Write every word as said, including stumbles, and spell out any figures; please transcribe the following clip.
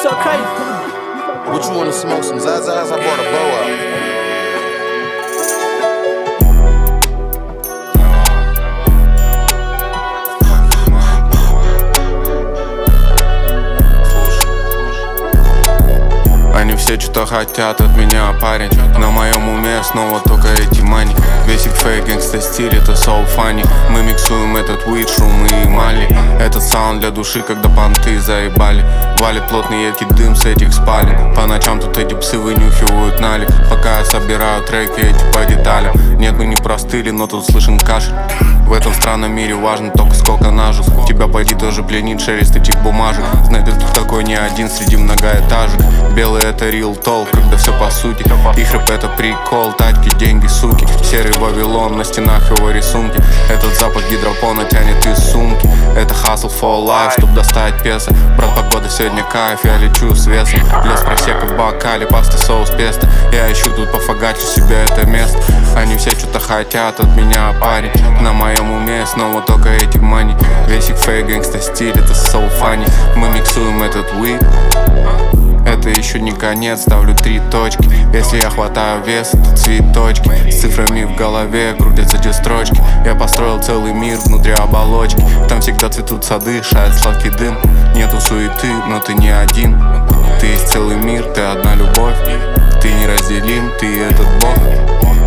so crazy. What you wanna smoke? Some Zazas? I brought a bow out. Они все что-то хотят от меня, парень. На моем уме снова только эти мани. Весь их фейк, гэнгста стиль, это so funny. Мы миксуем этот weed, шумы и мали. Этот саунд для души, когда понты заебали. Валит плотный едкий дым с этих спален. По ночам тут эти псы вынюхивают налик. Пока я собираю треки эти по деталям. Нет, мы не простыли, но тут слышен кашель. В этом странном мире важно только сколько нажил. Тебя пойди тоже пленит шелест этих бумажек. Знай, ты тут такой не один среди многоэтажек. Белый это real talk, когда все по сути. Их рэп это прикол, тачки, деньги, суки. Серый Вавилон, на стенах его рисунки. Этот запах гидропона тянет из сумки. Это hustle for life, чтоб достать песо. Брат, погода сегодня кайф, я лечу с весом. Лес просека в бокале, паста, соус, песто. Я ищу тут пофагачу себе это место. Они все что-то хотят от меня, парень. На моем уме снова только эти мани. Весь их фейк, гэнгста стиль, это so funny. Мы миксуем этот weed. Это еще не конец, ставлю три точки. Если я хватаю вес, это цветочки. С цифрами в голове крутятся те строчки. Я построил целый мир внутри оболочки. Там всегда цветут сады, шает сладкий дым. Нету суеты, но ты не один. Ты есть целый мир, ты одна любовь. Ты неразделим, ты этот бог.